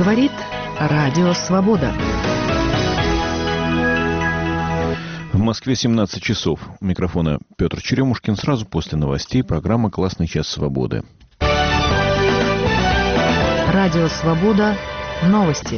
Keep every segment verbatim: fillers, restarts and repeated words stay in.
Говорит Радио Свобода. В Москве семнадцать часов. У микрофона Петр Черемушкин. Сразу после новостей программа «Классный час свободы». Радио Свобода. Новости.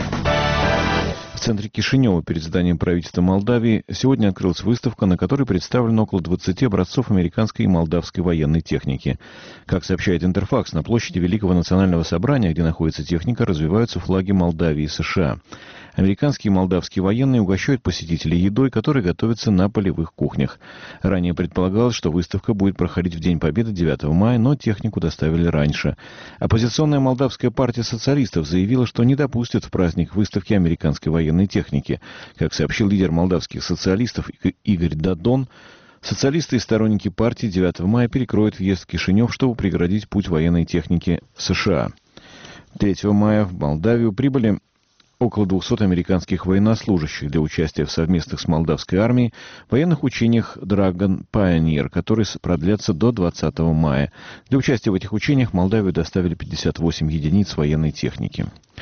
В центре Кишинева перед зданием правительства Молдавии сегодня открылась выставка, на которой представлено около двадцати образцов американской и молдавской военной техники. Как сообщает Интерфакс, на площади Великого национального собрания, где находится техника, развиваются флаги Молдавии и США. Американские и молдавские военные угощают посетителей едой, которая готовится на полевых кухнях. Ранее предполагалось, что выставка будет проходить в День Победы девятого мая, но технику доставили раньше. Оппозиционная молдавская партия социалистов заявила, что не допустит в праздник выставки американской военной техники. Как сообщил лидер молдавских социалистов Игорь Дадон, социалисты и сторонники партии девятого мая перекроют въезд в Кишинев, чтобы преградить путь военной техники США. третьего мая в Молдавию прибыли около двухсот американских военнослужащих для участия в совместных с молдавской армией военных учениях Dragon Pioneer, которые продлятся до двадцатого мая. Для участия в этих учениях в Молдавию доставили пятьдесят восемь единиц военной техники.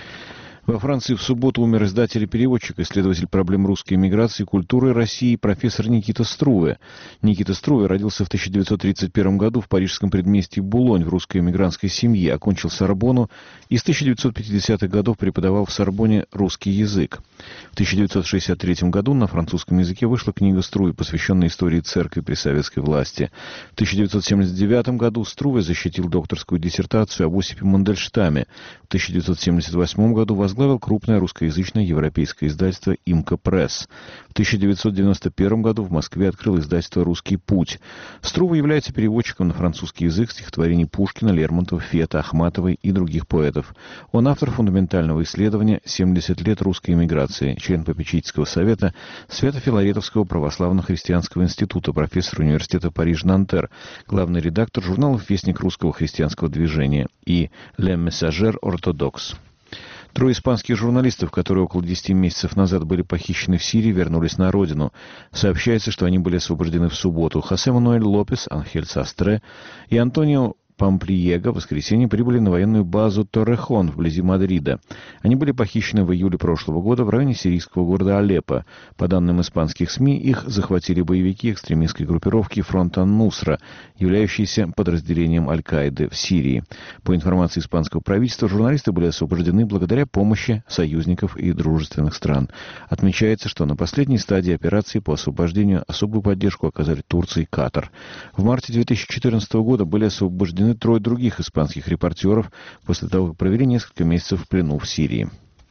Во Франции в субботу умер издатель и переводчик, исследователь проблем русской эмиграции и культуры России профессор Никита Струве. Никита Струве родился в тысяча девятьсот тридцать первом году в парижском предместье Булонь в русской эмигрантской семье, окончил Сорбонну и с тысяча девятьсот пятидесятых годов преподавал в Сорбонне русский язык. В тысяча девятьсот шестьдесят третьем году на французском языке вышла книга Струве, посвященная истории церкви при советской власти. В тысяча девятьсот семьдесят девятом году Струве защитил докторскую диссертацию об Осипе Мандельштаме. В тысяча девятьсот семьдесят восьмом году возглавил возглавил крупное русскоязычное европейское издательство «Имка Пресс». В тысяча девятьсот девяносто первом году в Москве открыл издательство «Русский путь». Струве является переводчиком на французский язык стихотворений Пушкина, Лермонтова, Фета, Ахматовой и других поэтов. Он автор фундаментального исследования «семьдесят лет русской эмиграции», член попечительского совета Свято-Филаретовского православно-христианского института, профессор университета Париж-Нантер, главный редактор журналов «Вестник русского христианского движения» и «Le Messager Orthodoxe». Трое испанских журналистов, которые около десяти месяцев назад были похищены в Сирии, вернулись на родину. Сообщается, что они были освобождены в субботу. Хосе Мануэль Лопес, Анхель Састре и Антонио Памплиего в воскресенье прибыли на военную базу Торрехон вблизи Мадрида. Они были похищены в июле прошлого года в районе сирийского города Алеппо. По данным испанских СМИ, их захватили боевики экстремистской группировки Фронт ан-Нусра, являющиеся подразделением Аль-Каиды в Сирии. По информации испанского правительства, журналисты были освобождены благодаря помощи союзников и дружественных стран. Отмечается, что на последней стадии операции по освобождению особую поддержку оказали Турция и Катар. В марте две тысячи четырнадцатого года были освобождены трое других испанских репортеров после того, как провели несколько месяцев в плену в Сирии.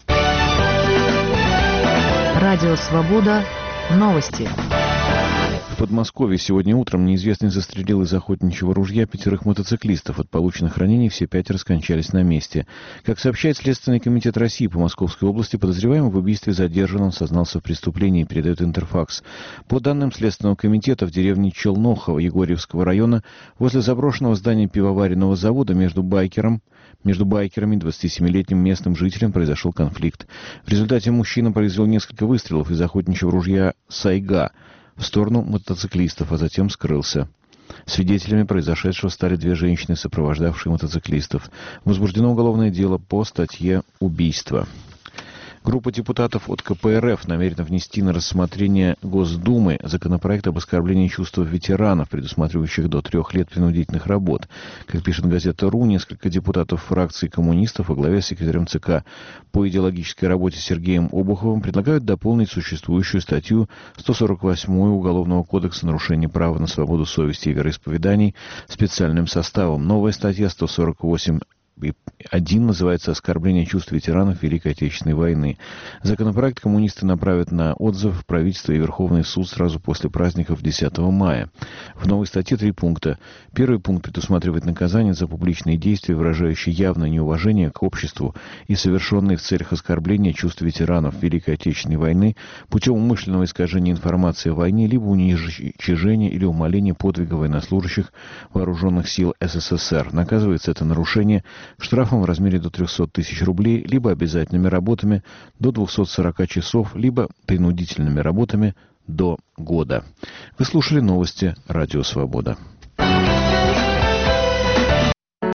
Радио Свобода. Новости. В Подмосковье сегодня утром неизвестный застрелил из охотничьего ружья пятерых мотоциклистов. От полученных ранений все пятеро скончались на месте. Как сообщает Следственный комитет России по Московской области, подозреваемый в убийстве задержан, он сознался в преступлении, передает Интерфакс. По данным Следственного комитета, в деревне Челнохово Егорьевского района возле заброшенного здания пивоваренного завода между байкером Между байкерами и двадцатисемилетним местным жителем произошел конфликт. В результате мужчина произвел несколько выстрелов из охотничьего ружья «Сайга» в сторону мотоциклистов, а затем скрылся. Свидетелями произошедшего стали две женщины, сопровождавшие мотоциклистов. Возбуждено уголовное дело по статье «Убийство». Группа депутатов от ка пэ эр эф намерена внести на рассмотрение Госдумы законопроект об оскорблении чувств ветеранов, предусматривающих до трех лет принудительных работ. Как пишет газета «Ру», несколько депутатов фракции коммунистов во главе с секретарем ЦК по идеологической работе Сергеем Обуховым предлагают дополнить существующую статью сто сорок восьмую Уголовного кодекса «Нарушение права на свободу совести и вероисповеданий» специальным составом. Новая статья сто сорок восемь один называется «Оскорбление чувств ветеранов Великой Отечественной войны». Законопроект коммунисты направят на отзыв в правительство и Верховный суд сразу после праздников десятого мая. В новой статье три пункта. Первый пункт предусматривает наказание за публичные действия, выражающие явное неуважение к обществу и совершенные в целях оскорбления чувств ветеранов Великой Отечественной войны путем умышленного искажения информации о войне, либо уничижения или умаления подвига военнослужащих вооруженных сил эс эс эс эр. Наказывается это нарушение штрафом в размере до трехсот тысяч рублей, либо обязательными работами до двухсот сорока часов, либо принудительными работами до года. Вы слушали новости «Радио Свобода».